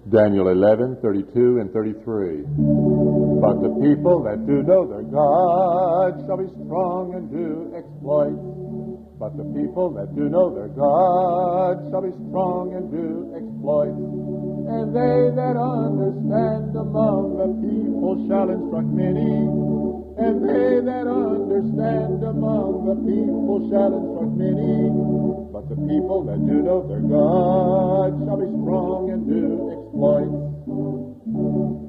Daniel 11:32 and 33. But the people that do know their God shall be strong and do exploits. But the people that do know their God shall be strong and do exploits. And they that understand among the people shall instruct many. And they that understand among the people shall instruct many. But the people that do know their God shall be strong and do exploits.